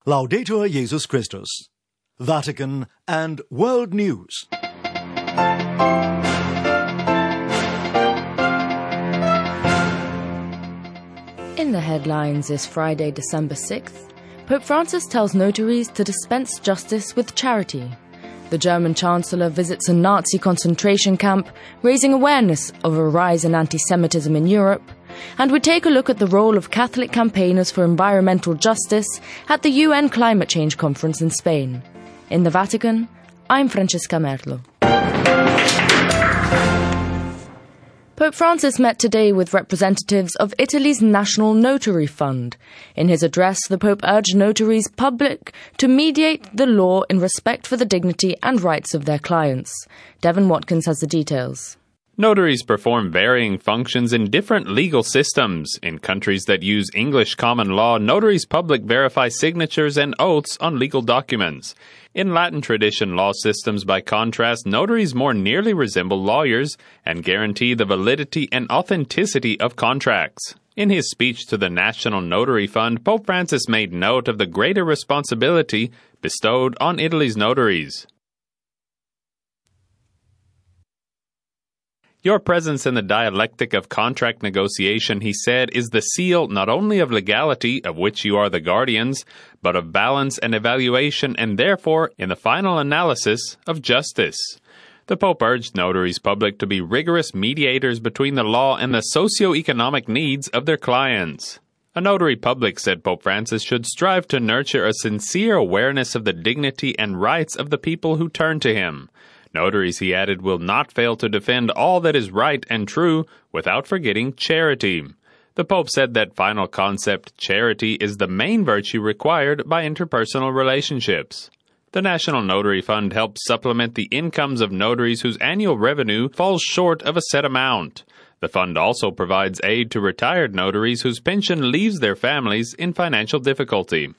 Laudetur Jesus Christus. Vatican and World News. In the headlines this Friday, December 6th, Pope Francis tells notaries to dispense justice with charity. The German Chancellor visits a Nazi concentration camp, raising awareness of a rise in anti-Semitism in Europe. And we take a look at the role of Catholic campaigners for environmental justice at the UN Climate Change Conference in Spain. In the Vatican, I'm Francesca Merlo. Pope Francis met today with representatives of Italy's National Notary Fund. In his address, the Pope urged notaries public to mediate the law in respect for the dignity and rights of their clients. Devin Watkins has the details. Notaries perform varying functions in different legal systems. In countries that use English common law, notaries public verify signatures and oaths on legal documents. In Latin tradition law systems, by contrast, notaries more nearly resemble lawyers and guarantee the validity and authenticity of contracts. In his speech to the National Notary Fund, Pope Francis made note of the greater responsibility bestowed on Italy's notaries. Your presence in the dialectic of contract negotiation, he said, is the seal not only of legality, of which you are the guardians, but of balance and evaluation, and therefore, in the final analysis, of justice. The Pope urged notaries public to be rigorous mediators between the law and the socio-economic needs of their clients. A notary public, said Pope Francis, should strive to nurture a sincere awareness of the dignity and rights of the people who turn to him. Notaries, he added, will not fail to defend all that is right and true without forgetting charity. The Pope said that final concept, charity, is the main virtue required by interpersonal relationships. The National Notary Fund helps supplement the incomes of notaries whose annual revenue falls short of a set amount. The fund also provides aid to retired notaries whose pension leaves their families in financial difficulty.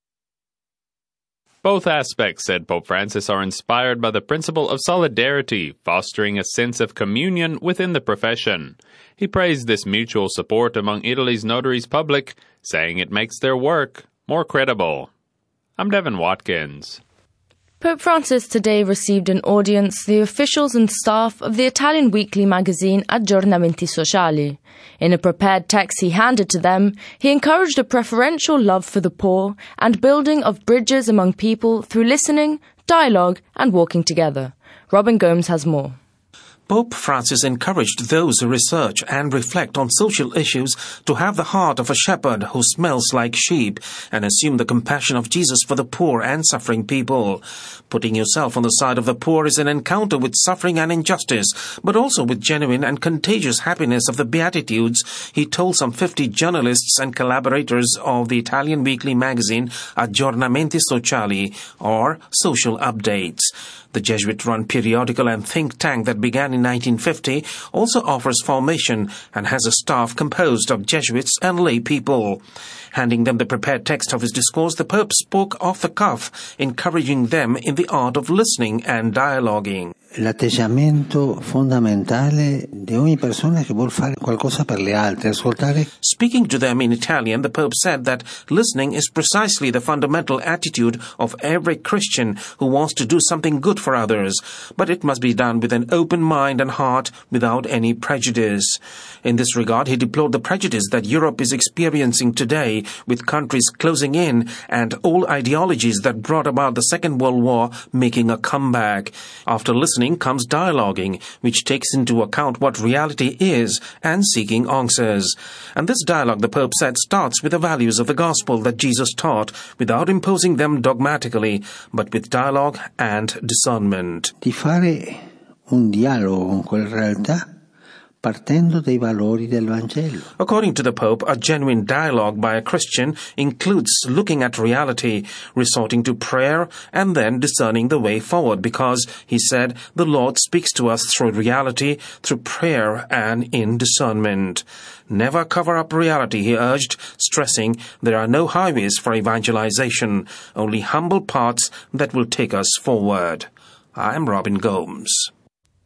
Both aspects, said Pope Francis, are inspired by the principle of solidarity, fostering a sense of communion within the profession. He praised this mutual support among Italy's notaries public, saying it makes their work more credible. I'm Devin Watkins. Pope Francis today received in audience the officials and staff of the Italian weekly magazine Aggiornamenti Sociali. In a prepared text he handed to them, he encouraged a preferential love for the poor and building of bridges among people through listening, dialogue and walking together. Robin Gomes has more. Pope Francis encouraged those who research and reflect on social issues to have the heart of a shepherd who smells like sheep and assume the compassion of Jesus for the poor and suffering people. Putting yourself on the side of the poor is an encounter with suffering and injustice, but also with genuine and contagious happiness of the Beatitudes, he told some 50 journalists and collaborators of the Italian weekly magazine Aggiornamenti Sociali, or Social Updates. The Jesuit-run periodical and think tank that began in 1950 also offers formation and has a staff composed of Jesuits and lay people. Handing them the prepared text of his discourse, the Pope spoke off the cuff, encouraging them in the art of listening and dialoguing. L'atteggiamento fondamentale di ogni persona che vuol fare qualcosa per le altre, ascoltare. Speaking to them in Italian, the Pope said that listening is precisely the fundamental attitude of every Christian who wants to do something good for others, but it must be done with an open mind and heart without any prejudice. In this regard, he deplored the prejudice that Europe is experiencing today, with countries closing in and all ideologies that brought about the Second World War making a comeback. After listening comes dialoguing, which takes into account what reality is and seeking answers. And this dialogue, the Pope said, starts with the values of the gospel that Jesus taught, without imposing them dogmatically, but with dialogue and discernment. Di fare un dialogo con quella realtà partendo dai valori del Vangelo. According to the Pope, a genuine dialogue by a Christian includes looking at reality, resorting to prayer, and then discerning the way forward, because, he said, the Lord speaks to us through reality, through prayer, and in discernment. Never cover up reality, he urged, stressing there are no highways for evangelization, only humble paths that will take us forward. I'm Robin Gomes.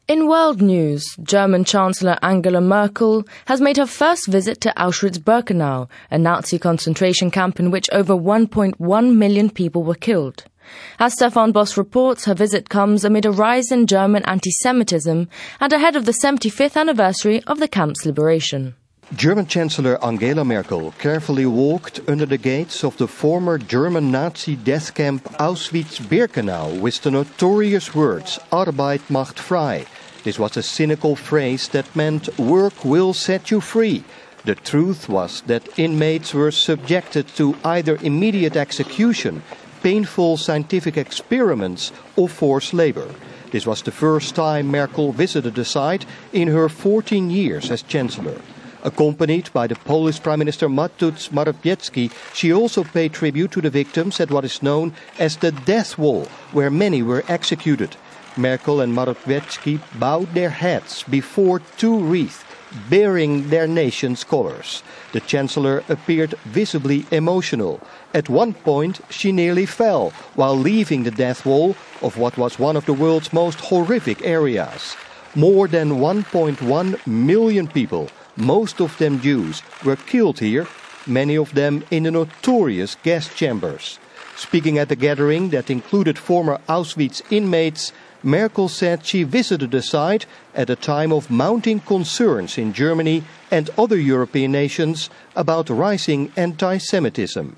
In world news, German Chancellor Angela Merkel has made her first visit to Auschwitz-Birkenau, a Nazi concentration camp in which over 1.1 million people were killed. As Stefan Boss reports, her visit comes amid a rise in German anti-Semitism and ahead of the 75th anniversary of the camp's liberation. German Chancellor Angela Merkel carefully walked under the gates of the former German Nazi death camp Auschwitz-Birkenau with the notorious words Arbeit macht frei. This was a cynical phrase that meant work will set you free. The truth was that inmates were subjected to either immediate execution, painful scientific experiments or forced labor. This was the first time Merkel visited the site in her 14 years as Chancellor. Accompanied by the Polish Prime Minister Mateusz Morawiecki, she also paid tribute to the victims at what is known as the Death Wall, where many were executed. Merkel and Morawiecki bowed their heads before two wreaths bearing their nation's colors. The Chancellor appeared visibly emotional. At one point, she nearly fell while leaving the death wall of what was one of the world's most horrific areas. More than 1.1 million people, most of them Jews, were killed here, many of them in the notorious gas chambers. Speaking at the gathering that included former Auschwitz inmates, Merkel said she visited the site at a time of mounting concerns in Germany and other European nations about rising anti-Semitism.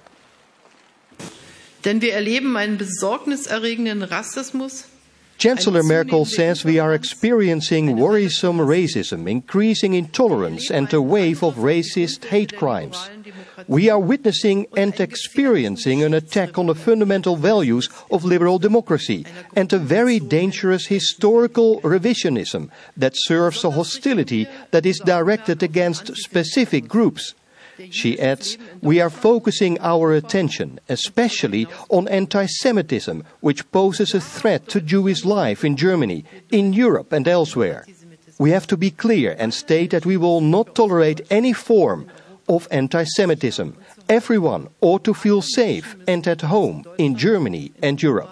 Denn wir erleben einen besorgniserregenden Rassismus. Chancellor Merkel says we are experiencing worrisome racism, increasing intolerance and a wave of racist hate crimes. We are witnessing and experiencing an attack on the fundamental values of liberal democracy and a very dangerous historical revisionism that serves a hostility that is directed against specific groups. She adds, we are focusing our attention especially on anti-Semitism, which poses a threat to Jewish life in Germany, in Europe and elsewhere. We have to be clear and state that we will not tolerate any form of anti-Semitism. Everyone ought to feel safe and at home in Germany and Europe.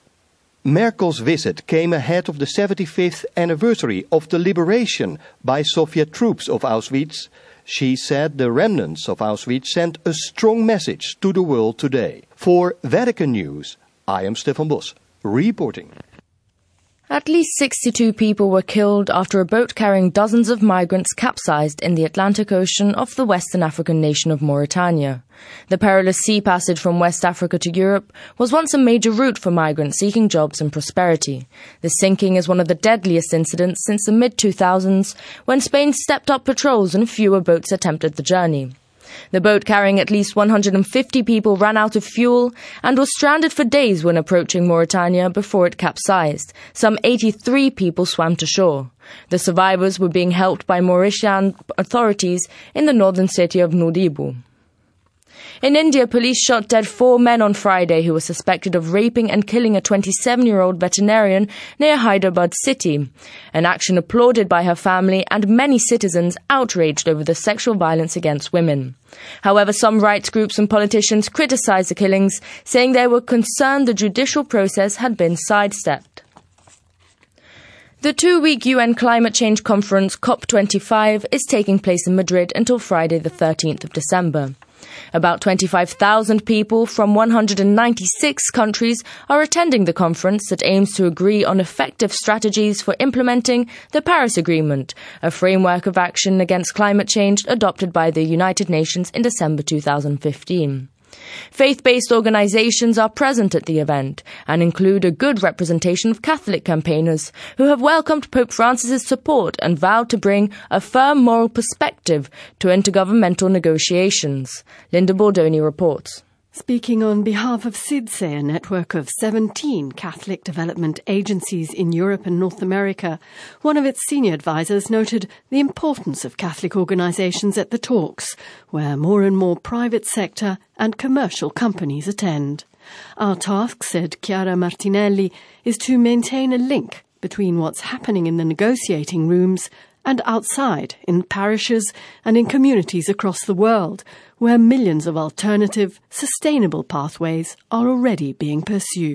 Merkel's visit came ahead of the 75th anniversary of the liberation by Soviet troops of Auschwitz. She said the remnants of Auschwitz sent a strong message to the world today. For Vatican News, I am Stefan Boss, reporting. At least 62 people were killed after a boat carrying dozens of migrants capsized in the Atlantic Ocean off the Western African nation of Mauritania. The perilous sea passage from West Africa to Europe was once a major route for migrants seeking jobs and prosperity. The sinking is one of the deadliest incidents since the mid-2000s, when Spain stepped up patrols and fewer boats attempted the journey. The boat carrying at least 150 people ran out of fuel and was stranded for days when approaching Mauritania before it capsized. Some 83 people swam to shore. The survivors were being helped by Mauritian authorities in the northern city of Nouadhibou. In India, police shot dead 4 men on Friday who were suspected of raping and killing a 27-year-old veterinarian near Hyderabad city, an action applauded by her family and many citizens outraged over the sexual violence against women. However, some rights groups and politicians criticized the killings, saying they were concerned the judicial process had been sidestepped. The 2-week UN climate change conference COP25 is taking place in Madrid until Friday the 13th of December. About 25,000 people from 196 countries are attending the conference that aims to agree on effective strategies for implementing the Paris Agreement, a framework of action against climate change adopted by the United Nations in December 2015. Faith-based organizations are present at the event and include a good representation of Catholic campaigners who have welcomed Pope Francis's support and vowed to bring a firm moral perspective to intergovernmental negotiations. Linda Bordoni reports. Speaking on behalf of SIDSE, a network of 17 Catholic development agencies in Europe and North America, one of its senior advisors noted the importance of Catholic organizations at the talks, where more and more private sector and commercial companies attend. Our task, said Chiara Martinelli, is to maintain a link between what's happening in the negotiating rooms and outside, in parishes and in communities across the world, where millions of alternative, sustainable pathways are already being pursued.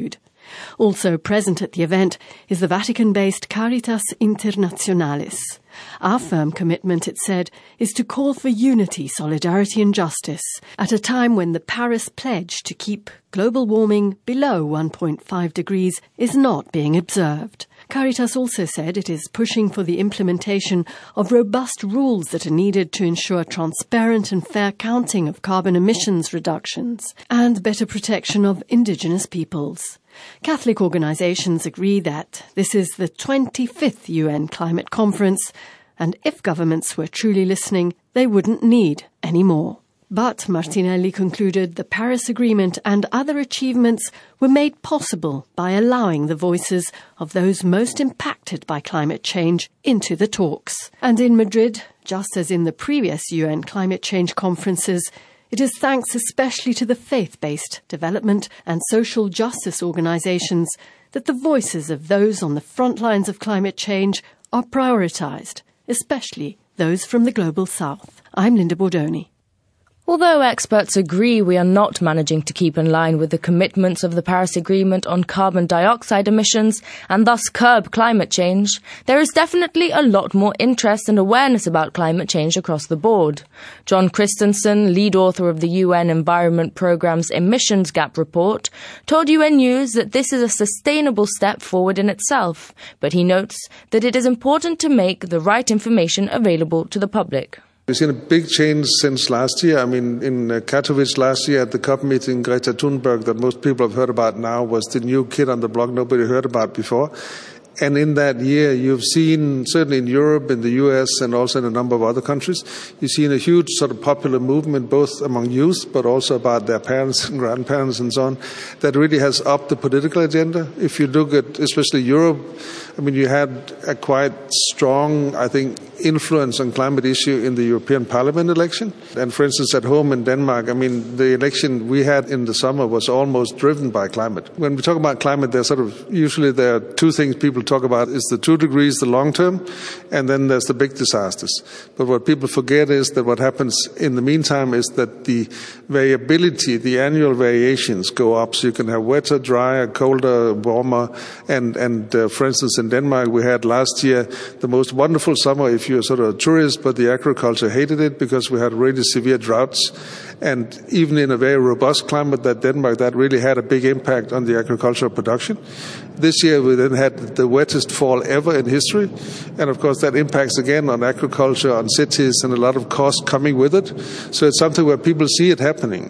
Also present at the event is the Vatican-based Caritas Internationalis. Our firm commitment, it said, is to call for unity, solidarity and justice at a time when the Paris pledge to keep global warming below 1.5 degrees is not being observed. Caritas also said it is pushing for the implementation of robust rules that are needed to ensure transparent and fair counting of carbon emissions reductions and better protection of indigenous peoples. Catholic organisations agree that this is the 25th UN Climate Conference, and if governments were truly listening, they wouldn't need any more. But, Martinelli concluded, the Paris Agreement and other achievements were made possible by allowing the voices of those most impacted by climate change into the talks. And in Madrid, just as in the previous UN climate change conferences, it is thanks especially to the faith-based development and social justice organisations that the voices of those on the front lines of climate change are prioritised, especially those from the Global South. I'm Linda Bordoni. Although experts agree we are not managing to keep in line with the commitments of the Paris Agreement on carbon dioxide emissions and thus curb climate change, there is definitely a lot more interest and awareness about climate change across the board. John Christensen, lead author of the UN Environment Programme's Emissions Gap Report, told UN News that this is a sustainable step forward in itself, but he notes that it is important to make the right information available to the public. We've seen a big change since last year. I mean, in Katowice last year at the COP meeting, Greta Thunberg, that most people have heard about now, was the new kid on the block nobody heard about before. And in that year, you've seen, certainly in Europe, in the US, and also in a number of other countries, you've seen a huge sort of popular movement, both among youth, but also about their parents and grandparents and so on, that really has upped the political agenda. If you look at especially Europe, I mean, you had a quite strong, I think, influence on climate issue in the European Parliament election. And for instance, at home in Denmark, I mean, the election we had in the summer was almost driven by climate. When we talk about climate, usually there are two things people talk about is the 2 degrees, the long term, and then there's the big disasters. But what people forget is that what happens in the meantime is that the variability, the annual variations go up. So you can have wetter, drier, colder, warmer, and for instance, in Denmark, we had last year the most wonderful summer if you're sort of a tourist, but the agriculture hated it because we had really severe droughts. And even in a very robust climate that Denmark, that really had a big impact on the agricultural production. This year we then had the wettest fall ever in history. And of course that impacts again on agriculture, on cities, and a lot of costs coming with it. So it's something where people see it happening.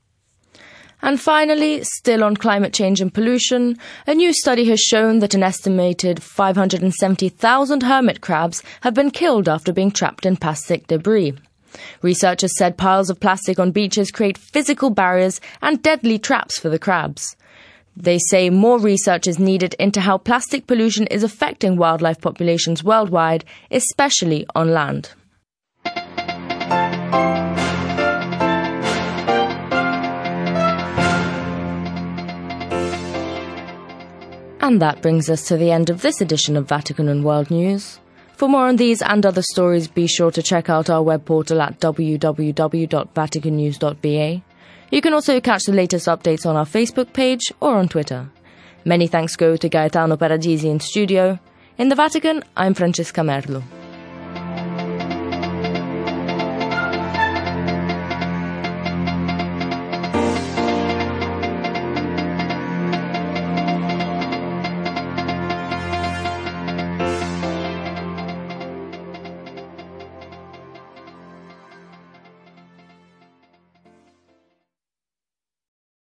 And finally, still on climate change and pollution, a new study has shown that an estimated 570,000 hermit crabs have been killed after being trapped in plastic debris. Researchers said piles of plastic on beaches create physical barriers and deadly traps for the crabs. They say more research is needed into how plastic pollution is affecting wildlife populations worldwide, especially on land. And that brings us to the end of this edition of Vatican and World News. For more on these and other stories, be sure to check out our web portal at www.vaticannews.va. You can also catch the latest updates on our Facebook page or on Twitter. Many thanks go to Gaetano Paradisi in studio. In the Vatican, I'm Francesca Merlo.